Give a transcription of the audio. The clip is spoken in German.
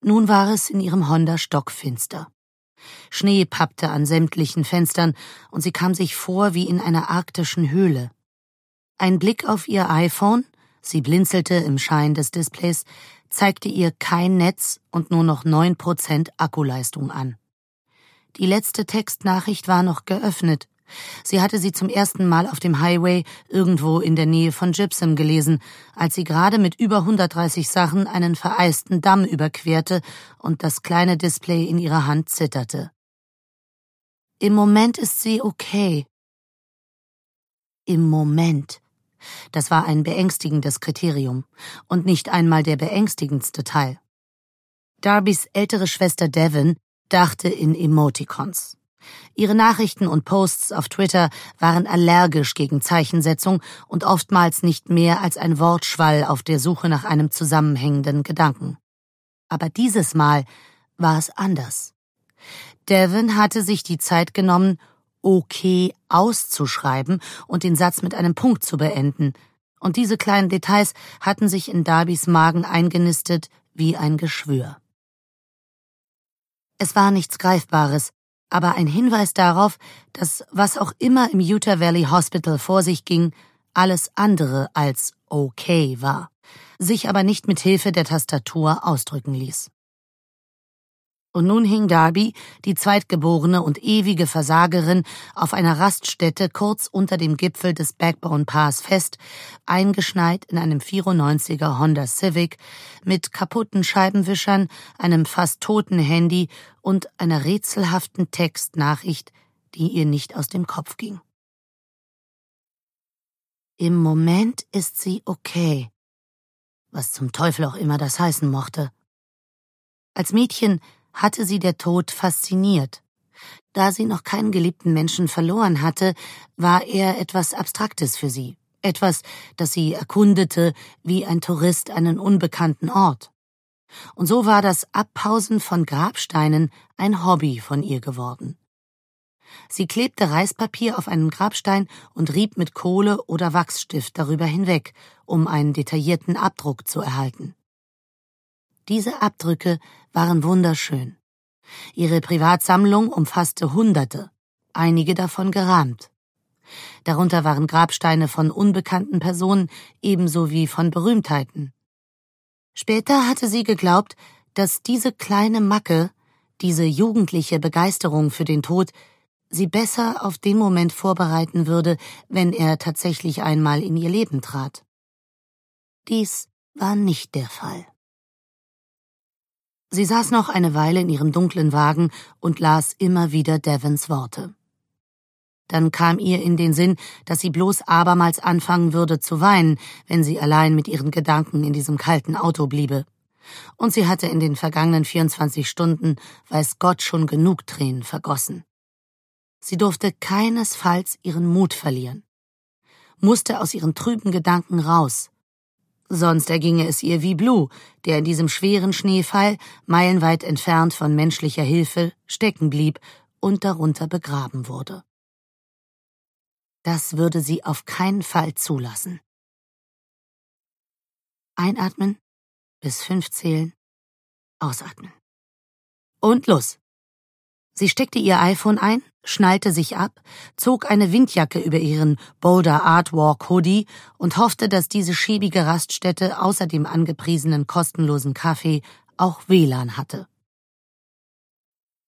Nun war es in ihrem Honda stockfinster. Schnee pappte an sämtlichen Fenstern und sie kam sich vor wie in einer arktischen Höhle. Ein Blick auf ihr iPhone, sie blinzelte im Schein des Displays, zeigte ihr kein Netz und nur noch 9% Akkuleistung an. Die letzte Textnachricht war noch geöffnet. Sie hatte sie zum ersten Mal auf dem Highway irgendwo in der Nähe von Gypsum gelesen, als sie gerade mit über 130 Sachen einen vereisten Damm überquerte und das kleine Display in ihrer Hand zitterte. Im Moment ist sie okay. Im Moment. Das war ein beängstigendes Kriterium und nicht einmal der beängstigendste Teil. Darbys ältere Schwester Devon dachte in Emoticons. Ihre Nachrichten und Posts auf Twitter waren allergisch gegen Zeichensetzung und oftmals nicht mehr als ein Wortschwall auf der Suche nach einem zusammenhängenden Gedanken. Aber dieses Mal war es anders. Devon hatte sich die Zeit genommen, okay auszuschreiben und den Satz mit einem Punkt zu beenden, und diese kleinen Details hatten sich in Darbys Magen eingenistet wie ein Geschwür. Es war nichts Greifbares, aber ein Hinweis darauf, dass was auch immer im Utah Valley Hospital vor sich ging, alles andere als okay war, sich aber nicht mit Hilfe der Tastatur ausdrücken ließ. Und nun hing Darby, die Zweitgeborene und ewige Versagerin, auf einer Raststätte kurz unter dem Gipfel des Backbone Pass fest, eingeschneit in einem 94er Honda Civic, mit kaputten Scheibenwischern, einem fast toten Handy und einer rätselhaften Textnachricht, die ihr nicht aus dem Kopf ging. Im Moment ist sie okay, was zum Teufel auch immer das heißen mochte. Als Mädchen hatte sie der Tod fasziniert. Da sie noch keinen geliebten Menschen verloren hatte, war er etwas Abstraktes für sie, etwas, das sie erkundete wie ein Tourist einen unbekannten Ort. Und so war das Abpausen von Grabsteinen ein Hobby von ihr geworden. Sie klebte Reispapier auf einen Grabstein und rieb mit Kohle oder Wachsstift darüber hinweg, um einen detaillierten Abdruck zu erhalten. Diese Abdrücke waren wunderschön. Ihre Privatsammlung umfasste Hunderte, einige davon gerahmt. Darunter waren Grabsteine von unbekannten Personen ebenso wie von Berühmtheiten. Später hatte sie geglaubt, dass diese kleine Macke, diese jugendliche Begeisterung für den Tod, sie besser auf den Moment vorbereiten würde, wenn er tatsächlich einmal in ihr Leben trat. Dies war nicht der Fall. Sie saß noch eine Weile in ihrem dunklen Wagen und las immer wieder Devons Worte. Dann kam ihr in den Sinn, dass sie bloß abermals anfangen würde zu weinen, wenn sie allein mit ihren Gedanken in diesem kalten Auto bliebe. Und sie hatte in den vergangenen 24 Stunden, weiß Gott, schon genug Tränen vergossen. Sie durfte keinesfalls ihren Mut verlieren, musste aus ihren trüben Gedanken raus. Sonst erginge es ihr wie Blue, der in diesem schweren Schneefall, meilenweit entfernt von menschlicher Hilfe, stecken blieb und darunter begraben wurde. Das würde sie auf keinen Fall zulassen. Einatmen, bis 5 zählen, ausatmen. Und los! Sie steckte ihr iPhone ein, schnallte sich ab, zog eine Windjacke über ihren Boulder Art Walk Hoodie und hoffte, dass diese schäbige Raststätte außer dem angepriesenen kostenlosen Kaffee auch WLAN hatte.